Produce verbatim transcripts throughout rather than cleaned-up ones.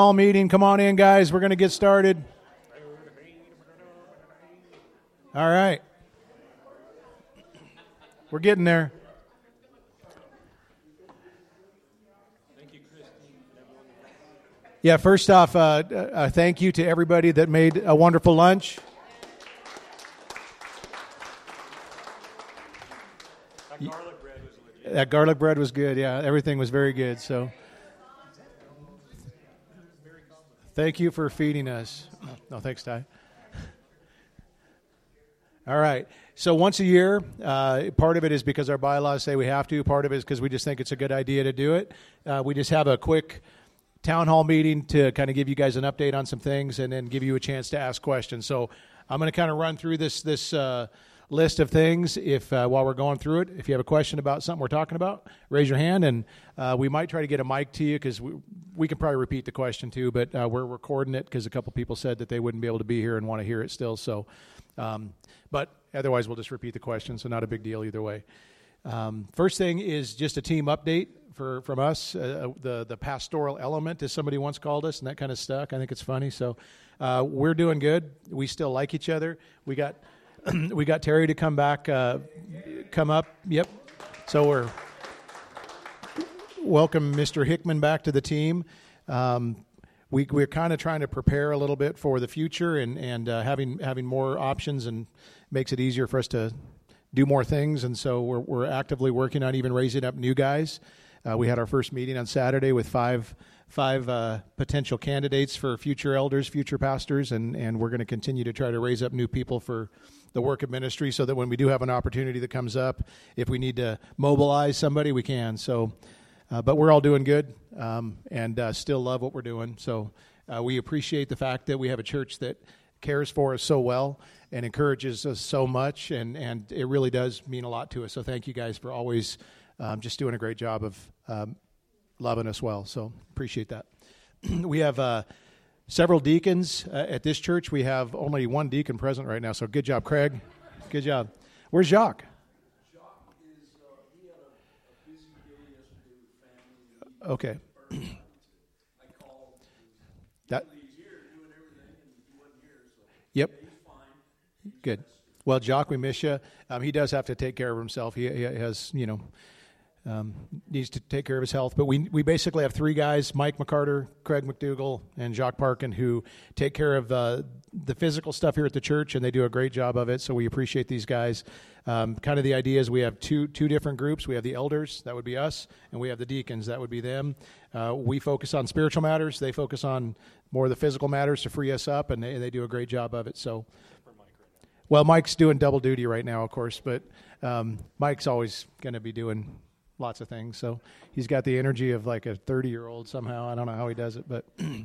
hall meeting. Come on in, guys. We're going to get started. All right. We're getting there. Yeah, first off, uh, uh, thank you to everybody that made a wonderful lunch. That garlic bread was legit. That garlic bread was good, yeah. Everything was very good, so. Thank you for feeding us. No, thanks, Ty. All right. So once a year, uh, part of it is because our bylaws say we have to. Part of it is because we just think it's a good idea to do it. Uh, we just have a quick town hall meeting to kind of give you guys an update on some things and then give you a chance to ask questions. So I'm going to kind of run through this this uh, list of things if uh, while we're going through it. If you have a question about something we're talking about, raise your hand, and uh, we might try to get a mic to you because we, we can probably repeat the question too, but uh, we're recording it because a couple people said that they wouldn't be able to be here and want to hear it still. So, um, but otherwise we'll just repeat the question, so not a big deal either way. Um, first thing is just a team update for from us. Uh, the the pastoral element, as somebody once called us, and that kind of stuck. I think it's funny. So uh, we're doing good. We still like each other. We got we got Terry to come back, uh, come up. Yep. So we're welcome Mister Hickman back to the team. Um, we we're kind of trying to prepare a little bit for the future, and and uh, having having more options and makes it easier for us to do more things, and so we're we're actively working on even raising up new guys. Uh, we had our first meeting on Saturday with five five uh, potential candidates for future elders, future pastors, and and we're going to continue to try to raise up new people for the work of ministry, so that when we do have an opportunity that comes up, if we need to mobilize somebody, we can. So, uh, but we're all doing good, um, and uh, still love what we're doing. So uh, we appreciate the fact that we have a church that cares for us so well and encourages us so much, and, and it really does mean a lot to us. So thank you guys for always um, just doing a great job of um, loving us well. So appreciate that. We have uh, several deacons uh, at this church. We have only one deacon present right now, so good job, Craig. Good job. Where's Jacques? Jacques is, uh, he had a, a busy day yesterday with family. Okay. I called. That. He's here doing everything, and he wasn't here, so. Yep. He's fine. Good. Well, Jacques, we miss you. Um, he does have to take care of himself. He, he has, you know, um, needs to take care of his health. But we we basically have three guys, Mike McCarter, Craig McDougall, and Jacques Parkin, who take care of uh, the physical stuff here at the church, and they do a great job of it. So we appreciate these guys. Um, kind of the idea is we have two two different groups. We have the elders, that would be us, and we have the deacons, that would be them. Uh, we focus on spiritual matters. They focus on more of the physical matters to free us up, and they, they do a great job of it. So. Well, Mike's doing double duty right now, of course, but um, Mike's always going to be doing lots of things. So he's got the energy of like a thirty-year-old somehow. I don't know how he does it, but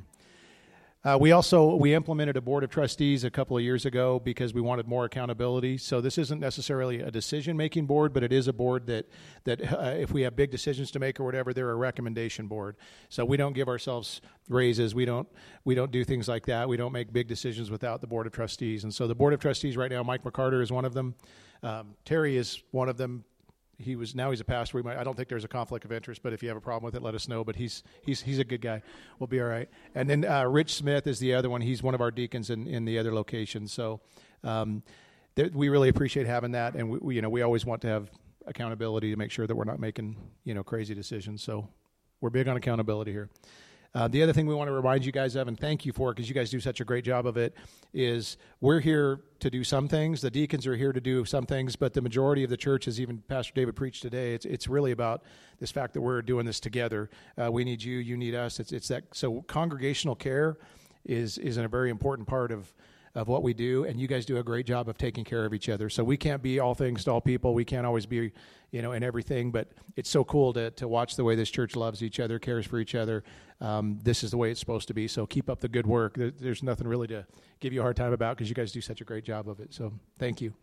uh, we also we implemented a board of trustees a couple of years ago because we wanted more accountability. So this isn't necessarily a decision-making board, but it is a board that that uh, if we have big decisions to make or whatever, they're a recommendation board. So we don't give ourselves raises. We don't we don't do things like that. We don't make big decisions without the board of trustees. And so the board of trustees right now, Mike McCarter is one of them. Um, Terry is one of them. He was now he's a pastor. We might, I don't think there's a conflict of interest, but if you have a problem with it, let us know. But he's he's he's a good guy. We'll be all right. And then uh, Rich Smith is the other one. He's one of our deacons in, in the other location. So um, th- we really appreciate having that, and we, we you know we always want to have accountability to make sure that we're not making you know crazy decisions. So we're big on accountability here. Uh, the other thing we want to remind you guys of, and thank you for it because you guys do such a great job of it, is we're here to do some things. The deacons are here to do some things, but the majority of the church, as even Pastor David preached today, it's it's really about this fact that we're doing this together. Uh, we need you, you need us. It's it's that. So congregational care is is a very important part of of what we do, and you guys do a great job of taking care of each other. So we can't be all things to all people. We can't always be, you know, in everything, but it's so cool to to watch the way this church loves each other, cares for each other. Um, this is the way it's supposed to be, so keep up the good work. There, there's nothing really to give you a hard time about because you guys do such a great job of it, so thank you.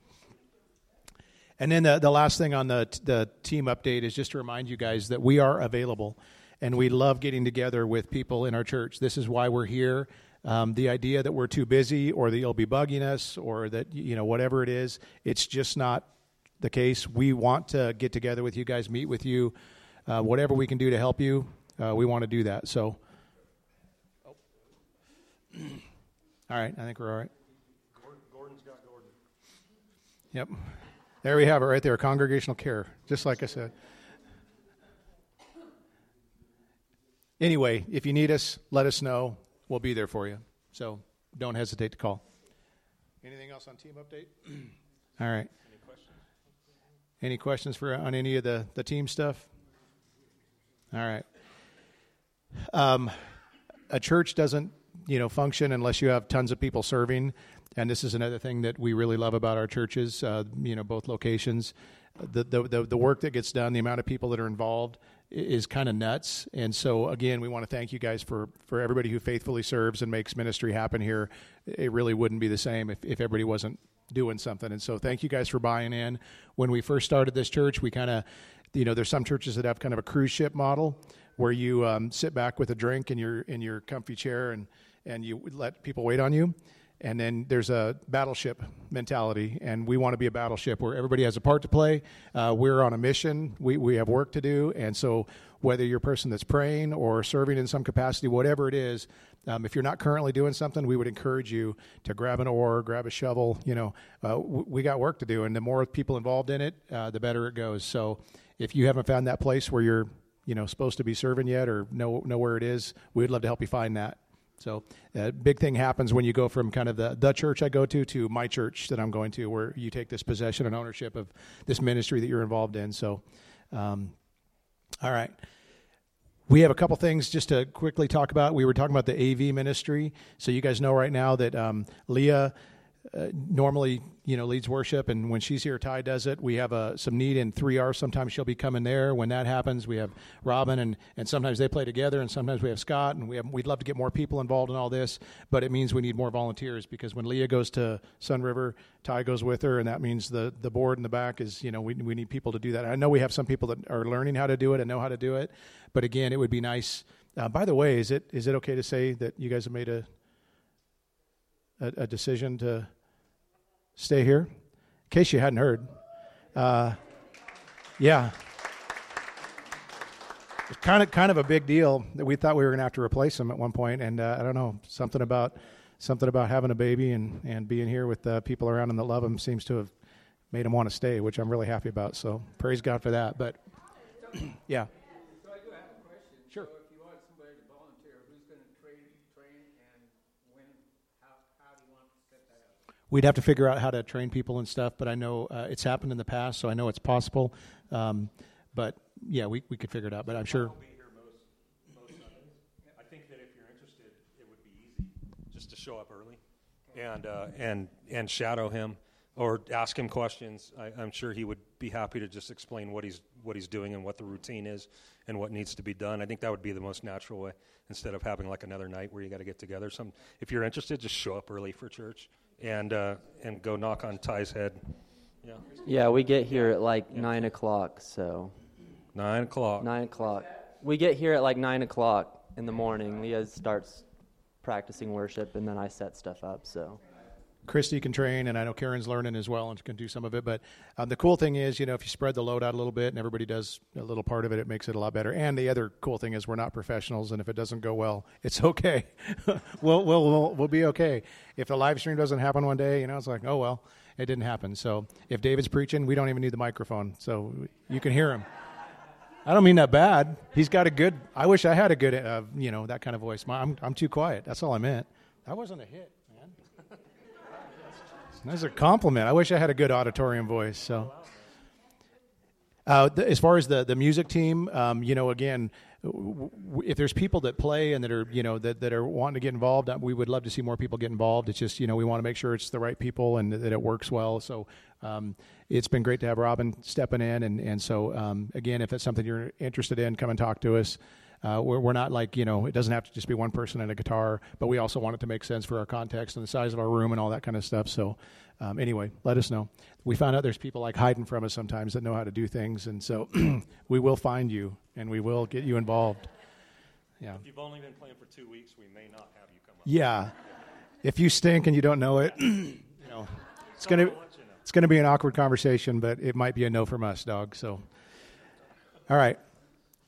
And then the, the last thing on the, the team update is just to remind you guys that we are available, and we love getting together with people in our church. This is why we're here. Um, the idea that we're too busy or that you'll be bugging us or that, you know, whatever it is, it's just not the case. We want to get together with you guys, meet with you, uh, whatever we can do to help you, uh, we want to do that. So, oh, All right, I think we're all right. Gordon's got Gordon. Yep. There we have it right there, congregational care, just like I said. Anyway, if you need us, let us know. We'll be there for you. So don't hesitate to call. Anything else on team update? All right. Any questions? Any questions for on any of the, the team stuff? All right. Um, a church doesn't, you know, function unless you have tons of people serving. And this is another thing that we really love about our churches, uh, you know, both locations. The, the the the work that gets done, the amount of people that are involved is kind of nuts. And so, again, we want to thank you guys for, for everybody who faithfully serves and makes ministry happen here. It really wouldn't be the same if, if everybody wasn't doing something. And so thank you guys for buying in. When we first started this church, we kind of, you know, there's some churches that have kind of a cruise ship model where you um, sit back with a drink in your in your comfy chair and, and you let people wait on you. And then there's a battleship mentality, and we want to be a battleship where everybody has a part to play. Uh, we're on a mission. We we have work to do, and so whether you're a person that's praying or serving in some capacity, whatever it is, um, if you're not currently doing something, we would encourage you to grab an oar, grab a shovel. You know, uh, w- we got work to do, and the more people involved in it, uh, the better it goes. So if you haven't found that place where you're, you know, supposed to be serving yet or know know where it is, we'd love to help you find that. So a uh, big thing happens when you go from kind of the, the church I go to to my church that I'm going to, where you take this possession and ownership of this ministry that you're involved in. So, um, all right. We have a couple things just to quickly talk about. We were talking about the A V ministry. So you guys know right now that um, Leah uh, normally, you know, leads worship, and when she's here, Ty does it. We have uh, some need in three R. Sometimes she'll be coming there. When that happens, we have Robin, and, and sometimes they play together, and sometimes we have Scott, and we have, we'd love to get more people involved in all this, but it means we need more volunteers, because when Leah goes to Sun River, Ty goes with her, and that means the, the board in the back is, you know, we we need people to do that. I know we have some people that are learning how to do it and know how to do it, but again, it would be nice. Uh, by the way, is it is it okay to say that you guys have made a a, a decision to stay here? In case you hadn't heard. Uh, yeah. It's kind of kind of a big deal that we thought we were going to have to replace him at one point, and uh, I don't know, something about something about having a baby and, and being here with uh, people around him that love him seems to have made him want to stay, which I'm really happy about. So praise God for that. But yeah. So I do have a question. Sure. So if you want somebody to volunteer, who's going to train, train, and when? How how do you want to set that up? We'd have to figure out how to train people and stuff, but I know uh, it's happened in the past, so I know it's possible. Um, but yeah, we we could figure it out. But I'm sure. I'll be here most most Sundays. I think that if you're interested, it would be easy just to show up early and uh, and and shadow him or ask him questions. I, I'm sure he would be happy to just explain what he's what he's doing and what the routine is and what needs to be done. I think that would be the most natural way, instead of having like another night where you got to get together. Some if you're interested, just show up early for church and uh, and go knock on Ty's head. Yeah, Yeah, we get here at like nine o'clock. So nine o'clock. nine o'clock. We get here at like nine o'clock in the morning. Leah starts practicing worship, and then I set stuff up. So. Christy can train, and I know Karen's learning as well and can do some of it. But um, the cool thing is, you know, if you spread the load out a little bit and everybody does a little part of it, it makes it a lot better. And the other cool thing is we're not professionals, and if it doesn't go well, it's okay. we'll, we'll, we'll, we'll be okay. If the live stream doesn't happen one day, you know, it's like, oh, well, it didn't happen. So if David's preaching, we don't even need the microphone, so you can hear him. I don't mean that bad. He's got a good, I wish I had a good, uh, you know, that kind of voice. My, I'm, I'm too quiet. That's all I meant. That wasn't a hit. That's a compliment. I wish I had a good auditorium voice. So, uh, th- as far as the, the music team, um, you know, again, w- w- if there's people that play and that are, you know, that, that are wanting to get involved, uh, we would love to see more people get involved. It's just, you know, we want to make sure it's the right people and that it works well. So, um, it's been great to have Robin stepping in. And, and so, um, again, if it's something you're interested in, come and talk to us. Uh, we're, we're not like, you know, it doesn't have to just be one person and a guitar, but we also want it to make sense for our context and the size of our room and all that kind of stuff. So um, anyway, let us know. We found out there's people like hiding from us sometimes that know how to do things. And so we will find you and we will get you involved. Yeah. If you've only been playing for two weeks, we may not have you come up. Yeah. If you stink and you don't know it, you know, it's going to it's going to be an awkward conversation, but it might be a no from us, dog. So, all right.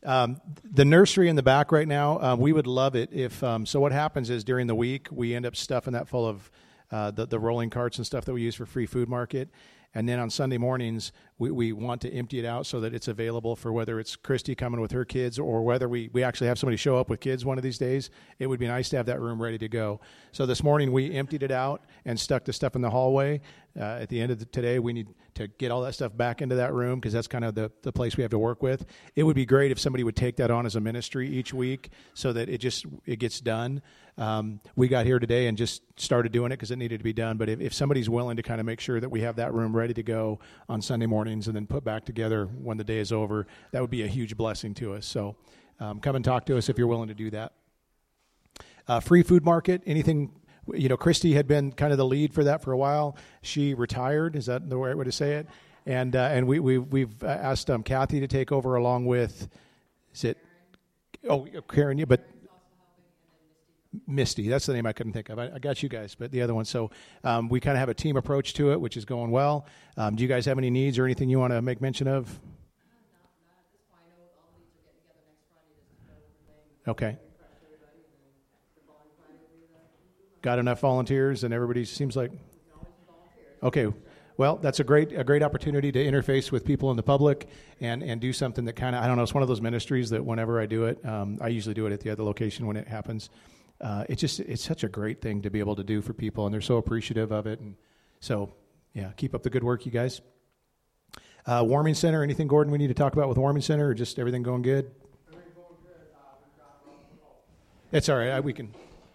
Um, the nursery in the back right now, uh, we would love it if. Um, so what happens is during the week we end up stuffing that full of uh, the the rolling carts and stuff that we use for free food market. And then on Sunday mornings, we, we want to empty it out so that it's available for whether it's Christy coming with her kids or whether we, we actually have somebody show up with kids one of these days. It would be nice to have that room ready to go. So this morning we emptied it out and stuck the stuff in the hallway. Uh, at the end of the, today, we need to get all that stuff back into that room because that's kind of the, the place we have to work with. It would be great if somebody would take that on as a ministry each week so that it just it gets done. Um, we got here today and just started doing it because it needed to be done. But if, if somebody's willing to kind of make sure that we have that room ready to go on Sunday mornings and then put back together when the day is over, that would be a huge blessing to us. So um, come and talk to us if you're willing to do that. Uh, free food market, anything, you know, Christy had been kind of the lead for that for a while. She retired. Is that the right way to say it? And uh, and we, we, we've asked um, Kathy to take over along with, is it, oh, Karen, yeah, but Misty, that's the name I couldn't think of. I, I got you guys, but the other one. So um, we kind of have a team approach to it, which is going well. Um, do you guys have any needs or anything you want to make mention of? Okay. Got enough volunteers, and everybody seems like. Okay. Well, that's a great a great opportunity to interface with people in the public and, and do something that kind of, I don't know, it's one of those ministries that whenever I do it, um, I usually do it at the other location when it happens. Uh, it's just, it's such a great thing to be able to do for people, and they're so appreciative of it. And so, yeah, keep up the good work, you guys. Uh, warming center, anything, Gordon, we need to talk about with warming center, or just everything going good? Everything going good. Uh, it's all right. I, we can.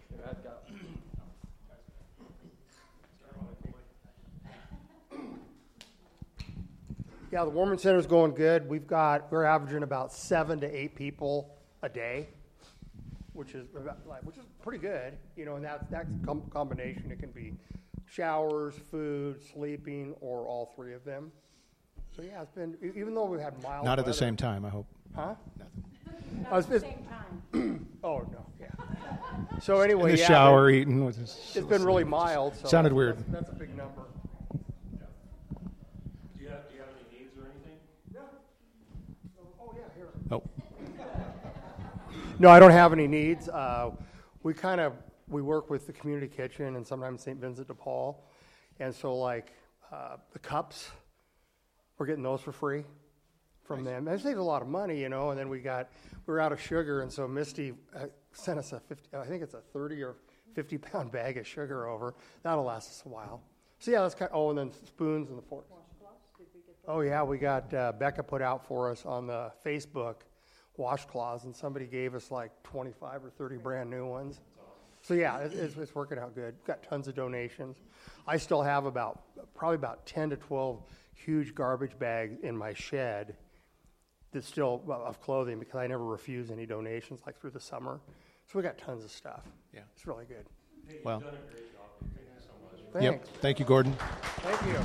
Yeah, the warming center is going good. We've got, we're averaging about seven to eight people a day, which is like, which is pretty good, you know, and that's that's com- combination. It can be showers, food, sleeping, or all three of them. So yeah, it's been, even though we've had mild Not at weather, the same time, I hope. Huh? Nothing. Not at the same time. Oh no, yeah. So anyway, In the yeah, shower, but eating. With this, it's been really mild. So Sounded that's, weird. That's, that's a big number. Do you have, do you have any needs or anything? Yeah. Oh yeah, here. Oh. No, I don't have any needs. Uh, we kind of, we work with the community kitchen and sometimes Saint Vincent de Paul. And so like uh, the cups, we're getting those for free from them. That saves a lot of money, you know, and then we got, we were out of sugar, and so Misty uh, sent us a fifty, I think it's a thirty or fifty pound bag of sugar over. That'll last us a while. So yeah, that's kind of, oh, and then spoons and the forks. Oh yeah, we got, uh, Becca put out for us on the Facebook washcloths, and somebody gave us like twenty-five or thirty brand new ones. So yeah, it, it's, it's working out good. Got tons of donations. I still have about, probably about ten to twelve huge garbage bags in my shed that's still well, of clothing, because I never refuse any donations like through the summer. So we got tons of stuff. Yeah. It's really good. Hey, you've Well. done a great job. Thank you so much. Thanks. Yep. Thank you, Gordon. Thank you.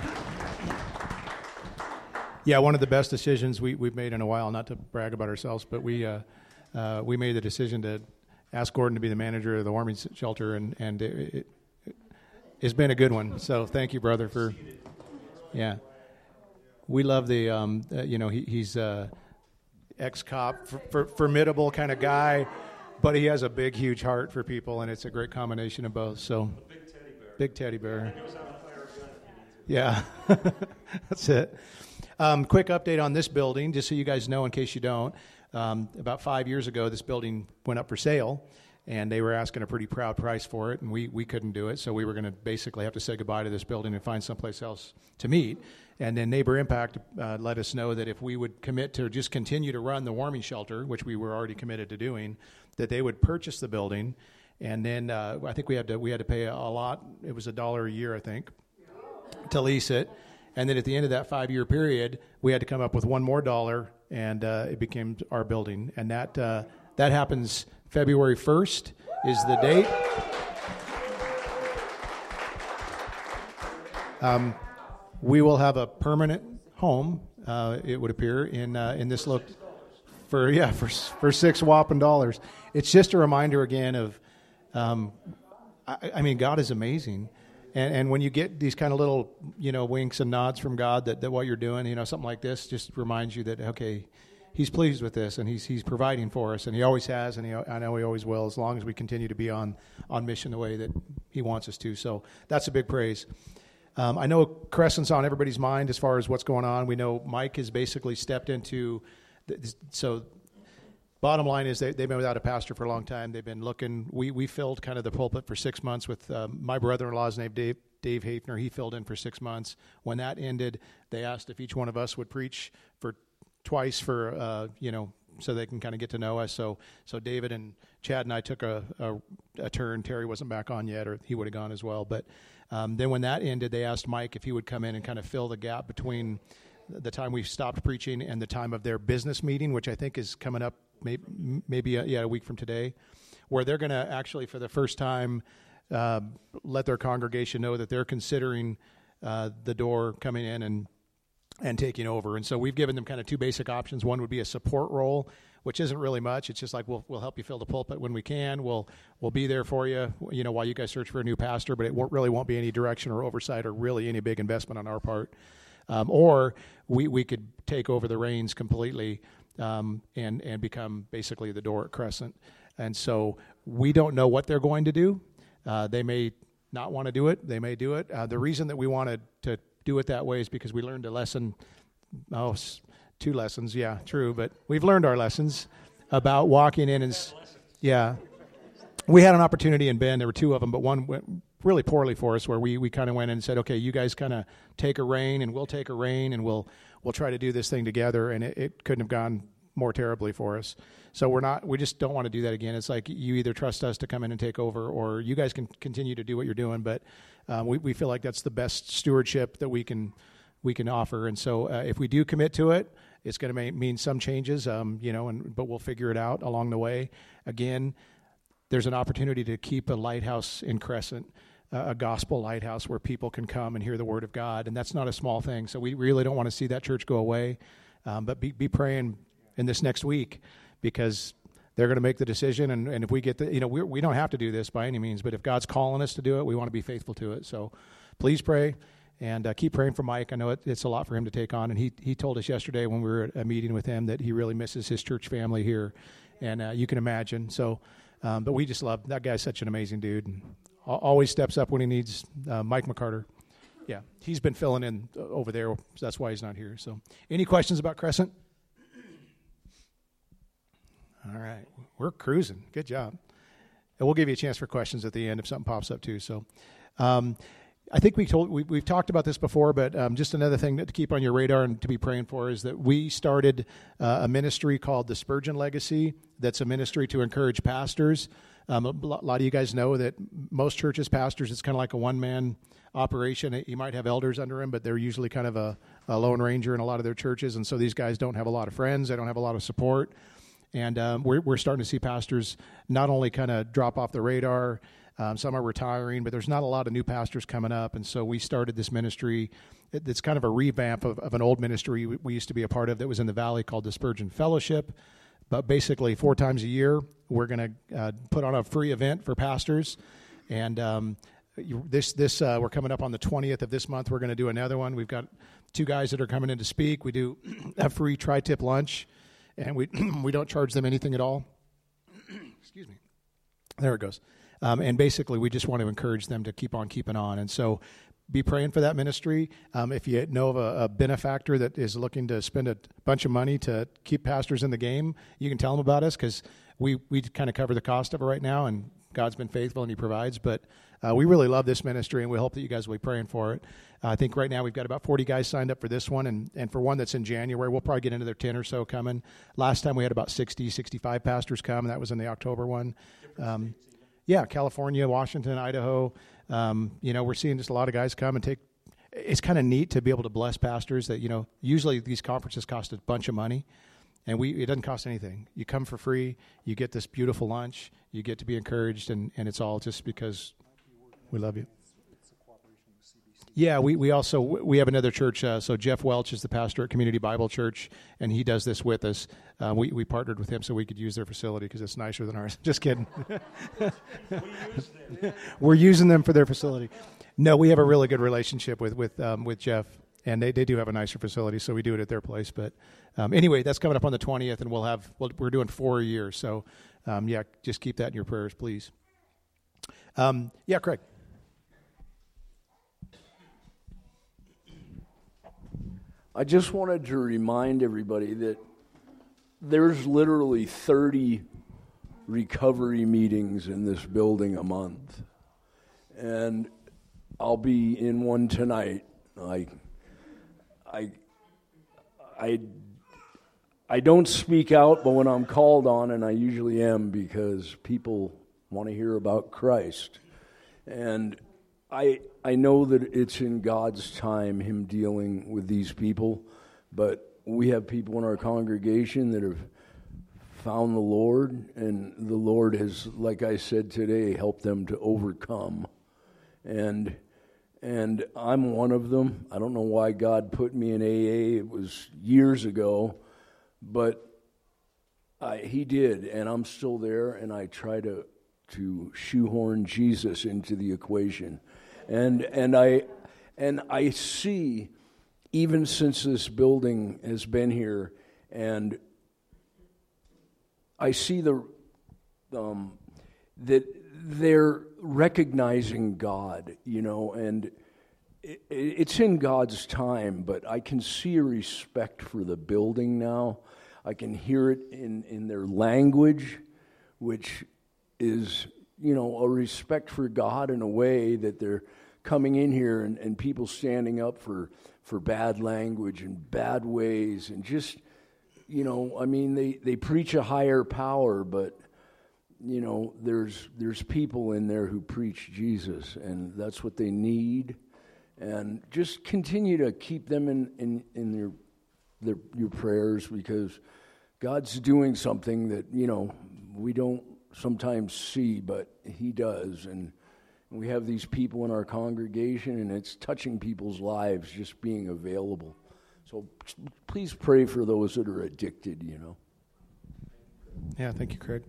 Yeah, one of the best decisions we, we've made in a while, not to brag about ourselves, but we uh, uh, we made the decision to ask Gordon to be the manager of the warming s- shelter, and, and it, it, it's been a good one. So thank you, brother, for, yeah. We love the, um, uh, you know, he, he's uh, ex-cop, for, for, formidable kind of guy, but he has a big, huge heart for people, and it's a great combination of both. So, Big teddy bear. big teddy bear. He knows how to fire a gun if he needs it. Yeah, that's it. Um, quick update on this building, just so you guys know in case you don't. Um, about five years ago, this building went up for sale, and they were asking a pretty proud price for it, and we, we couldn't do it, so we were going to basically have to say goodbye to this building and find someplace else to meet. And then Neighbor Impact uh, let us know that if we would commit to just continue to run the warming shelter, which we were already committed to doing, that they would purchase the building, and then uh, I think we had to we had to pay a lot. It was a dollar a year, I think, to lease it. And then at the end of that five-year period, we had to come up with one more dollar, and uh, it became our building. And that uh, that happens February first is the date. Um, we will have a permanent home, uh, it would appear, in uh, in this look for yeah for for six whopping dollars. It's just a reminder again of, um, I, I mean, God is amazing. And, and when you get these kind of little, you know, winks and nods from God that, that what you're doing, you know, something like this just reminds you that, okay, he's pleased with this, and he's he's providing for us, and he always has, and he, I know he always will, as long as we continue to be on on mission the way that he wants us to. So that's a big praise. Um, I know Crescent's on everybody's mind as far as what's going on. We know Mike has basically stepped into, the, so bottom line is they, they've been without a pastor for a long time. They've been looking. We we filled kind of the pulpit for six months with um, my brother-in-law's name, Dave, Dave Hafner. He filled in for six months. When that ended, they asked if each one of us would preach for twice for, uh, you know, so they can kind of get to know us. So so David and Chad and I took a, a, a turn. Terry wasn't back on yet, or he would have gone as well. But um, then when that ended, they asked Mike if he would come in and kind of fill the gap between the time we stopped preaching and the time of their business meeting, which I think is coming up maybe, maybe a, yeah, a week from today, where they're going to actually for the first time uh, let their congregation know that they're considering uh, the door coming in and and taking over. And so we've given them kind of two basic options. One would be a support role, which isn't really much. It's just like, we'll we'll help you fill the pulpit when we can. We'll we'll be there for you, you know, while you guys search for a new pastor, but it won't, really won't be any direction or oversight or really any big investment on our part. Um, or we, we could take over the reins completely um, and, and become basically the door at Crescent. And so we don't know what they're going to do. Uh, they may not want to do it. They may do it. Uh, the reason that we wanted to do it that way is because we learned a lesson, oh, two lessons, yeah, true, but we've learned our lessons about walking in and, yeah. We had an opportunity in Bend, there were two of them, but one went really poorly for us, where we, we kind of went in and said, okay, you guys kind of take a reign, and we'll take a reign, and we'll we'll try to do this thing together, and it, it couldn't have gone more terribly for us. So we're not, we just don't want to do that again. It's like, you either trust us to come in and take over, or you guys can continue to do what you're doing, but um, we, we feel like that's the best stewardship that we can we can offer. And so uh, if we do commit to it, it's going to mean some changes, um, you know, and but we'll figure it out along the way. Again, there's an opportunity to keep a lighthouse in Crescent, uh, a gospel lighthouse where people can come and hear the word of God, and that's not a small thing. So we really don't want to see that church go away, um, but be, be praying in this next week, because they're going to make the decision, and, and if we get the, you know, we we don't have to do this by any means, but if God's calling us to do it, we want to be faithful to it. So please pray, and uh, keep praying for Mike. I know it, it's a lot for him to take on, and he he told us yesterday when we were at a meeting with him that he really misses his church family here, and uh, you can imagine. So, um, but we just love, that guy's such an amazing dude, and always steps up when he needs. uh, Mike McCarter, yeah, he's been filling in over there, so that's why he's not here. So any questions about Crescent? All right, we're cruising. Good job. And we'll give you a chance for questions at the end if something pops up too. So, um, I think we told we, we've talked about this before, but um, just another thing to keep on your radar and to be praying for is that we started uh, a ministry called the Spurgeon Legacy. That's a ministry to encourage pastors. Um, a lot of you guys know that most churches, pastors, it's kind of like a one-man operation. You might have elders under him, but they're usually kind of a, a lone ranger in a lot of their churches, and so these guys don't have a lot of friends. They don't have a lot of support. And um, we're, we're starting to see pastors not only kind of drop off the radar, um, some are retiring, but there's not a lot of new pastors coming up. And so we started this ministry. It, it's kind of a revamp of, of an old ministry we, we used to be a part of that was in the Valley called the Spurgeon Fellowship. But basically four times a year, we're going to uh, put on a free event for pastors. And um, you, this, this uh, we're coming up on the twentieth of this month. We're going to do another one. We've got two guys that are coming in to speak. We do a free tri-tip lunch. And we we don't charge them anything at all. Excuse me. There it goes. Um, and basically, we just want to encourage them to keep on keeping on. And so be praying for that ministry. Um, if you know of a, a benefactor that is looking to spend a bunch of money to keep pastors in the game, you can tell them about us, because we, we kind of cover the cost of it right now, and God's been faithful and he provides. But uh, we really love this ministry, and we hope that you guys will be praying for it. Uh, I think right now we've got about forty guys signed up for this one, and, and for one that's in January, we'll probably get another ten or so coming. Last time we had about sixty, sixty-five pastors come, and that was in the October one. Um, yeah, California, Washington, Idaho. Um, you know, we're seeing just a lot of guys come and take. It's kind of neat to be able to bless pastors that, you know, usually these conferences cost a bunch of money. And we it doesn't cost anything. You come for free. You get this beautiful lunch. You get to be encouraged, and, and it's all just because we love you. Yeah, we, we also, we have another church. Uh, so Jeff Welch is the pastor at Community Bible Church, and he does this with us. Uh, we, we partnered with him so we could use their facility because it's nicer than ours. Just kidding. We're using them for their facility. No, we have a really good relationship with with um, with Jeff. and they, they do have a nicer facility, so we do it at their place. But um, anyway, that's coming up on the twentieth, and we'll have well, we're doing four a year. So um, yeah, just keep that in your prayers, please. Um, yeah, Craig. I just wanted to remind everybody that there's literally thirty recovery meetings in this building a month. And I'll be in one tonight. I, I, I, I don't speak out, but when I'm called on, and I usually am because people want to hear about Christ. And I I know that it's in God's time, Him dealing with these people, but we have people in our congregation that have found the Lord, and the Lord has, like I said today, helped them to overcome. And and I'm one of them. I don't know why God put me in A A. It was years ago, but I, He did, and I'm still there, and I try to to shoehorn Jesus into the equation. And and I and I see, even since this building has been here, and I see the um, that they're recognizing God, you know, and it, it's in God's time. But I can see a respect for the building now. I can hear it in, in their language, which is, you know, a respect for God in a way that they're coming in here and, and people standing up for, for bad language and bad ways and just, you know, I mean, they, they preach a higher power, but, you know, there's there's people in there who preach Jesus, and that's what they need. And just continue to keep them in, in, in their, their your prayers, because God's doing something that, you know, we don't sometimes see, but He does. And we have these people in our congregation, and it's touching people's lives, just being available. So please pray for those that are addicted, you know. Yeah, thank you, Craig.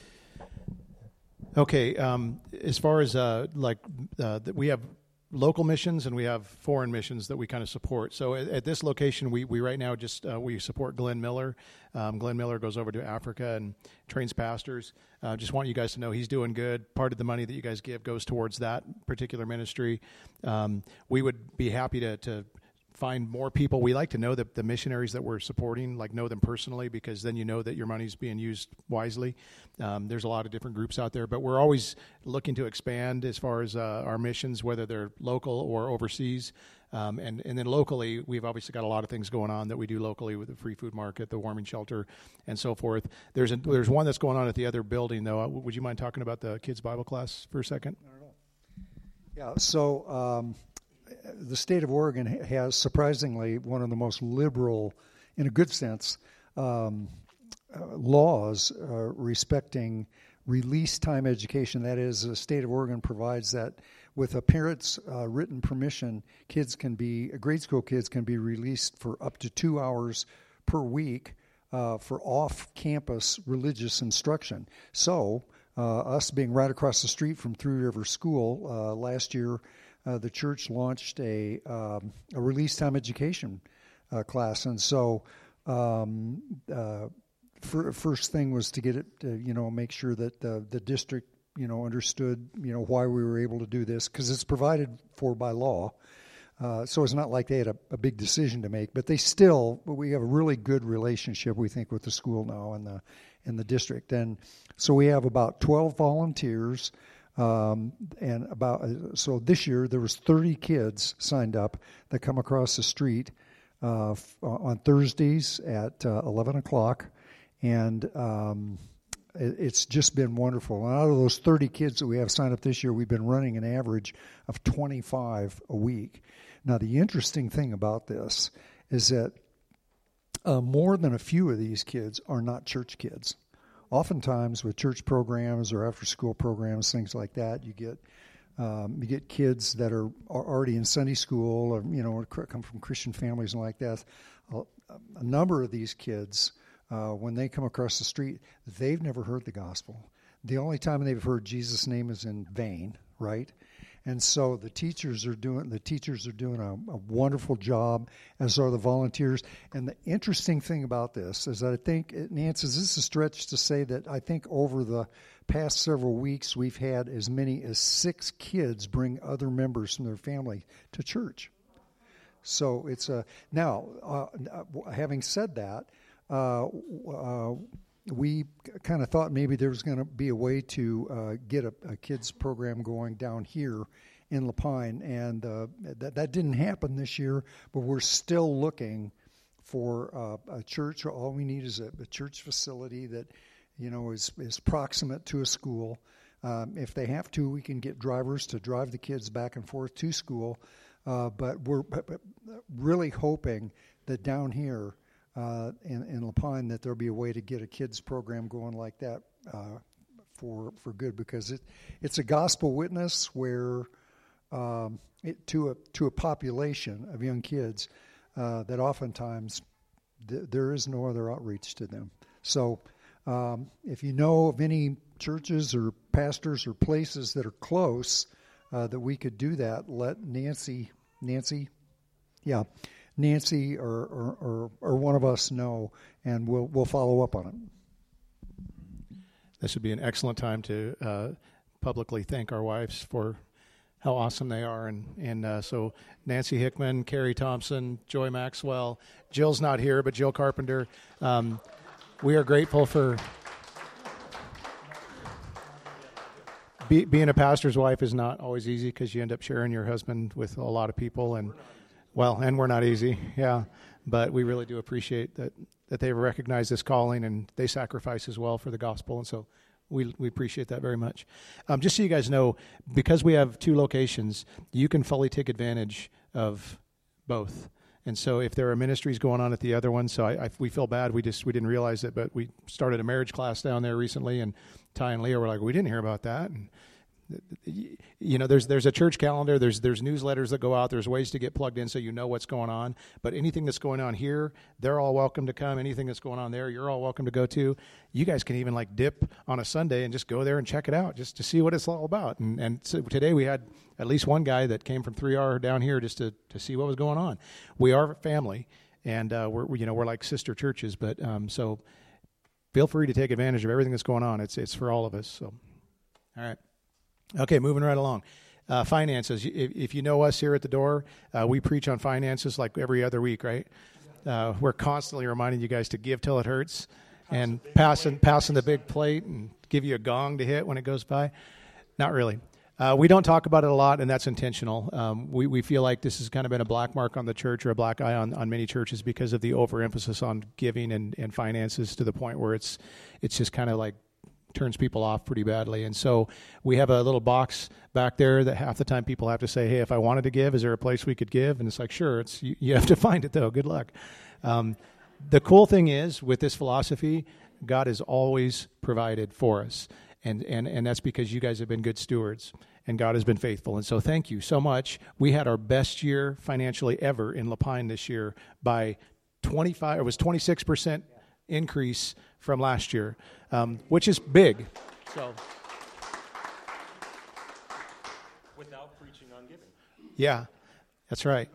Okay, um, as far as uh, like uh, we have local missions and we have foreign missions that we kind of support. So at, at this location, we, we right now just uh, we support Glenn Miller. Um, Glenn Miller goes over to Africa and trains pastors. Uh, just want you guys to know he's doing good. Part of the money that you guys give goes towards that particular ministry. Um, we would be happy to to find more people. We like to know the, the missionaries that we're supporting, like know them personally, because then you know that your money's being used wisely. Um, there's a lot of different groups out there, but we're always looking to expand as far as uh, our missions, whether they're local or overseas. Um, and, and then locally, we've obviously got a lot of things going on that we do locally with the free food market, the warming shelter, and so forth. There's a, there's one that's going on at the other building, though. Uh, would you mind talking about the kids' Bible class for a second? Not at all. Yeah, so um, the state of Oregon has surprisingly one of the most liberal, in a good sense, um, uh, laws uh, respecting release time education. That is, the state of Oregon provides that with a parent's uh, written permission, kids can be, grade school kids can be released for up to two hours per week uh, for off-campus religious instruction. So, uh, us being right across the street from Three River School, uh, last year uh, the church launched a, um, a release time education uh, class. And so um, uh, for, first thing was to get it, to, you know, make sure that the, the district, you know, understood, you know, why we were able to do this, because it's provided for by law. Uh, so it's not like they had a, a big decision to make, but they still, we have a really good relationship, we think, with the school now and the in the district. And so we have about twelve volunteers, um, and about, so this year there was thirty kids signed up that come across the street uh, f- on Thursdays at uh, eleven o'clock, and um, it's just been wonderful. And out of those thirty kids that we have signed up this year, we've been running an average of twenty-five a week. Now, the interesting thing about this is that uh, more than a few of these kids are not church kids. Oftentimes with church programs or after-school programs, things like that, you get um, you get kids that are, are already in Sunday school, or you know, or come from Christian families and like that. A, a number of these kids, Uh, when they come across the street, they've never heard the gospel. The only time they've heard Jesus' name is in vain, right? And so the teachers are doing the teachers are doing a, a wonderful job, as are the volunteers. And the interesting thing about this is that I think, Nancy, is this a stretch to say that I think over the past several weeks we've had as many as six kids bring other members from their family to church. So it's a now. Uh, having said that, uh, uh, we kind of thought maybe there was going to be a way to uh, get a, a kids program going down here in La Pine, and uh, that that didn't happen this year. But we're still looking for uh, a church. All we need is a, a church facility that, you know, is is proximate to a school. Um, if they have to, we can get drivers to drive the kids back and forth to school. Uh, but we're really hoping that down here uh, in, in La Pine that there'll be a way to get a kids program going like that uh, for for good, because it it's a gospel witness where um, it, to a to a population of young kids uh, that oftentimes th- there is no other outreach to them. So um, if you know of any churches or pastors or places that are close uh, that we could do that, let Nancy. Nancy, yeah, Nancy or, or, or, or one of us know, and we'll we'll follow up on it. This would be an excellent time to uh, publicly thank our wives for how awesome they are, and and uh, so Nancy Hickman, Carrie Thompson, Joy Maxwell, Jill's not here, but Jill Carpenter, um, we are grateful for. Be, being a pastor's wife is not always easy, because you end up sharing your husband with a lot of people, and well, and we're not easy, yeah. But we really do appreciate that that they recognize this calling, and they sacrifice as well for the gospel, and so we we appreciate that very much. Um, just so you guys know, because we have two locations, you can fully take advantage of both. And so if there are ministries going on at the other one, so I, I, we feel bad. We just we didn't realize it, but we started a marriage class down there recently, and Ty and Leah were like, we didn't hear about that. And you know, there's there's a church calendar, there's there's newsletters that go out, there's ways to get plugged in so you know what's going on. But anything that's going on here, they're all welcome to come. Anything that's going on there, you're all welcome to go to. You guys can even like dip on a Sunday and just go there and check it out, just to see what it's all about. And and so today we had at least one guy that came from three R down here just to, to see what was going on. We are family, and uh, we're you know we're like sister churches, but um, so feel free to take advantage of everything that's going on. It's it's for all of us. So, all right. Okay, moving right along. Uh, finances. If, if you know us here at the door, uh, we preach on finances like every other week, right? Uh, we're constantly reminding you guys to give till it hurts, and passing passing the big plate and give you a gong to hit when it goes by. Not really. Uh, we don't talk about it a lot, and that's intentional. Um, we, we feel like this has kind of been a black mark on the church, or a black eye on, on many churches, because of the overemphasis on giving and, and finances, to the point where it's it's just kind of like turns people off pretty badly. And so we have a little box back there that half the time people have to say, hey, if I wanted to give, is there a place we could give? And it's like, sure, it's you, you have to find it, though. Good luck. Um, the cool thing is, with this philosophy, God has always provided for us. And, and and that's because you guys have been good stewards, and God has been faithful. And so thank you so much. We had our best year financially ever in La Pine this year by twenty-five, it was twenty-six percent increase from last year, um, which is big. So, without preaching on giving. Yeah, that's right.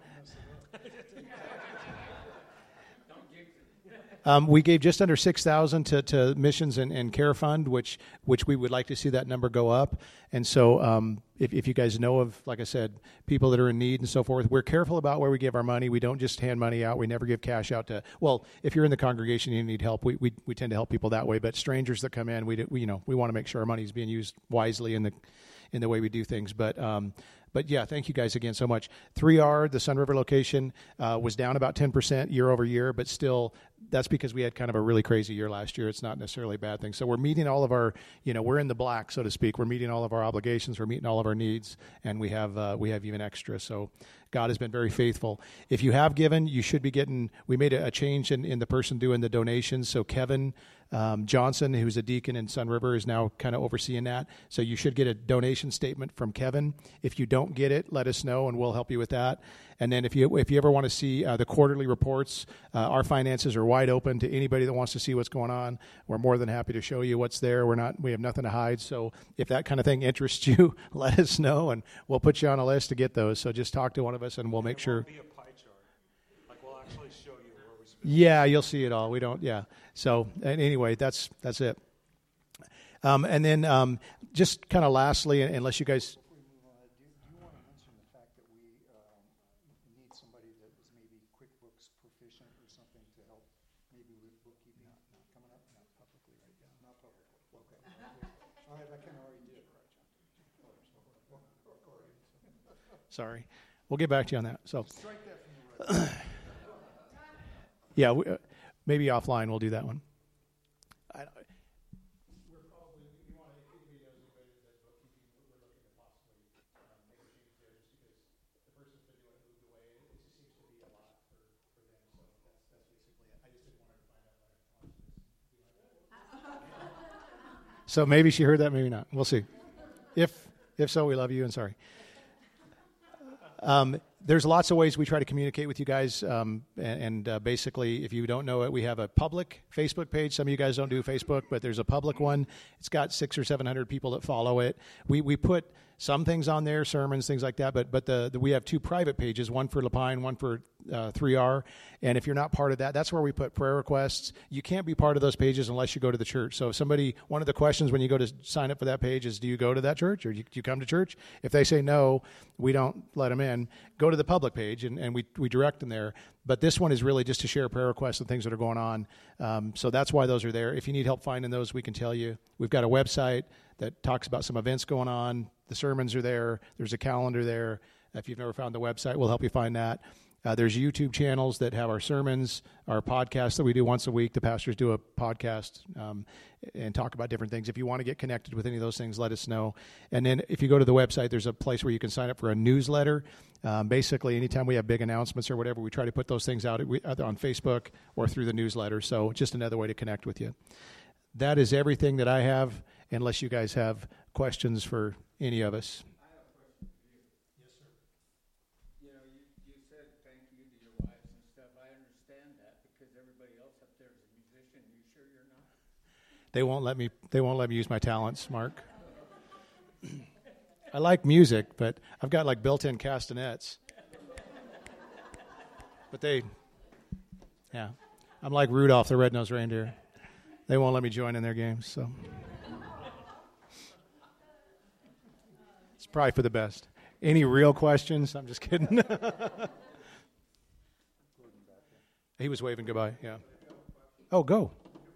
Um, we gave just under six thousand to, to missions and, and care fund, which which we would like to see that number go up. And so, um, if, if you guys know of, like I said, people that are in need and so forth, we're careful about where we give our money. We don't just hand money out. We never give cash out to. Well, if you're in the congregation and you need help, we, we we tend to help people that way. But strangers that come in, we, do, we you know we want to make sure our money is being used wisely in the in the way we do things. But um, But yeah, thank you guys again so much. three R, the Sun River location, uh, was down about ten percent year over year, but still, that's because we had kind of a really crazy year last year. It's not necessarily a bad thing. So we're meeting all of our, you know, we're in the black, so to speak. We're meeting all of our obligations. We're meeting all of our needs, and we have uh, we have even extra. So God has been very faithful. If you have given, you should be getting, we made a, a change in, in the person doing the donations. So Kevin um, Johnson, who's a deacon in Sun River, is now kind of overseeing that. So you should get a donation statement from Kevin. If you don't don't get it, let us know, and we'll help you with that. And then if you if you ever want to see uh, the quarterly reports, uh, our finances are wide open to anybody that wants to see what's going on. We're more than happy to show you what's there. We're not we have nothing to hide. So if that kind of thing interests you, let us know, and we'll put you on a list to get those. So just talk to one of us, and we'll make sure. Be a pie chart. Like we'll actually show you where we spend. Yeah, you'll see it all. We don't. Yeah. So and anyway, that's that's it. Um, and then um, just kind of lastly, unless you guys. Sorry, we'll get back to you on that. So, yeah, we, uh, maybe offline we'll do that one. I, we're probably we want to anybody knows anybody that does bookkeeping. We're looking to possibly um, make a change there, just because the person's been doing it moved away. It, it just seems to be a lot for, for them. So that's that's basically it. I just didn't want her to find out that I wanted this. So maybe she heard that, maybe not. We'll see. If if so, we love you and sorry. Um, there's lots of ways we try to communicate with you guys, um, and, and uh, basically, if you don't know it, we have a public Facebook page. Some of you guys don't do Facebook, but there's a public one. It's got six or seven hundred people that follow it. We we put some things on there, sermons, things like that, but but the, the we have two private pages, one for Lapine, one for uh, three R, and if you're not part of that, that's where we put prayer requests. You can't be part of those pages unless you go to the church. So if somebody, one of the questions when you go to sign up for that page is, do you go to that church, or do you, do you come to church? If they say no, we don't let them in. Go to the public page, and, and we, we direct them there. But this one is really just to share prayer requests and things that are going on. Um, so that's why those are there. If you need help finding those, we can tell you. We've got a website that talks about some events going on. The sermons are there. There's a calendar there. If you've never found the website, we'll help you find that. Uh, there's YouTube channels that have our sermons, our podcasts that we do once a week. The pastors do a podcast um, and talk about different things. If you want to get connected with any of those things, let us know. And then if you go to the website, there's a place where you can sign up for a newsletter. Um, basically, anytime we have big announcements or whatever, we try to put those things out either on Facebook or through the newsletter. So just another way to connect with you. That is everything that I have, unless you guys have questions for any of us. They won't let me. They won't let me use my talents, Mark. I like music, but I've got like built-in castanets. But they, yeah, I'm like Rudolph the Red-Nosed Reindeer. They won't let me join in their games, so it's probably for the best. Any real questions? I'm just kidding. He was waving goodbye. Yeah. Oh, go.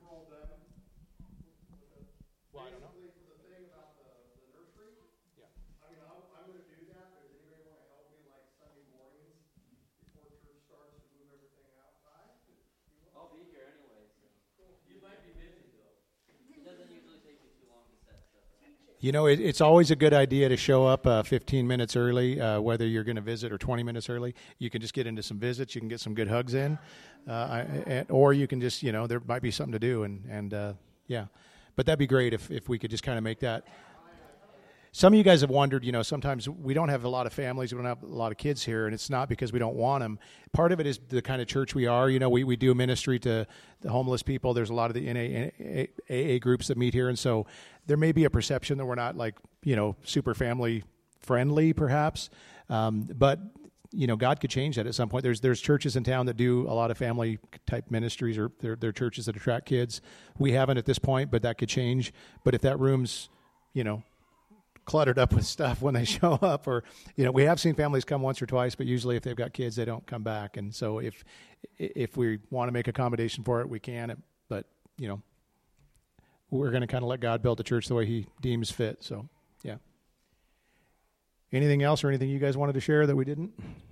You know, it, it's always a good idea to show up uh, fifteen minutes early, uh, whether you're going to visit or twenty minutes early. You can just get into some visits. You can get some good hugs in. Uh, I, and, or you can just, you know, there might be something to do. And, and uh, yeah. But that'd be great if, if we could just kind of make that. Some of you guys have wondered, you know, sometimes we don't have a lot of families, we don't have a lot of kids here, and it's not because we don't want them. Part of it is the kind of church we are. You know, we, we do ministry to the homeless people. There's a lot of the N A A groups that meet here, and so there may be a perception that we're not, like, you know, super family friendly, perhaps. Um, but, you know, God could change that at some point. There's there's churches in town that do a lot of family type ministries, or they're, they're churches that attract kids. We haven't at this point, but that could change. But if that room's, you know, cluttered up with stuff when they show up, or, you know, we have seen families come once or twice, but usually if they've got kids, they don't come back. And so if if we want to make accommodation for it, we can. But, you know, we're going to kind of let God build the church the way he deems fit. So, yeah. Anything else or anything you guys wanted to share that we didn't?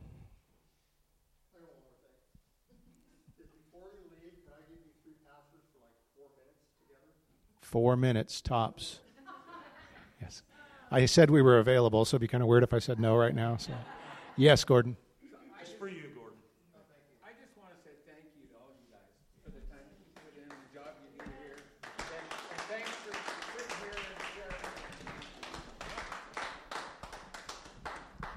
Four minutes tops. Yes. I said we were available, so it'd be kind of weird if I said no right now. So, yes, Gordon. Just for you, Gordon. I just want to say thank you to all you guys for the time that you put in, the job you do here. And, and thanks for sitting here and sharing.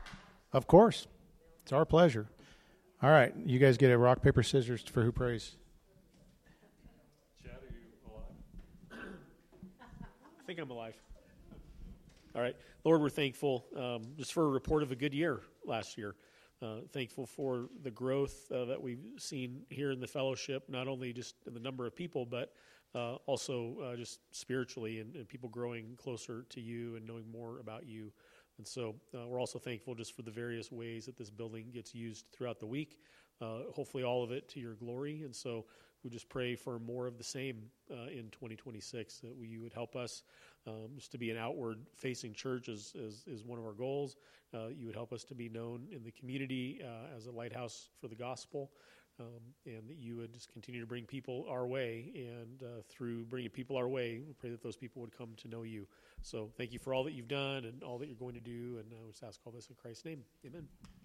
Of course. It's our pleasure. All right. You guys get a rock, paper, scissors for who prays. Chad, are you alive? I think I'm alive. All right. Lord, we're thankful um, just for a report of a good year last year. Uh, thankful for the growth uh, that we've seen here in the fellowship, not only just in the number of people, but uh, also uh, just spiritually and, and people growing closer to you and knowing more about you. And so uh, we're also thankful just for the various ways that this building gets used throughout the week, uh, hopefully all of it to your glory. And so we just pray for more of the same uh, in twenty twenty-six, that we, you would help us um, just to be an outward-facing church is, is, is one of our goals. Uh, you would help us to be known in the community uh, as a lighthouse for the gospel, um, and that you would just continue to bring people our way. And uh, through bringing people our way, we pray that those people would come to know you. So thank you for all that you've done and all that you're going to do, and I just ask all this in Christ's name. Amen.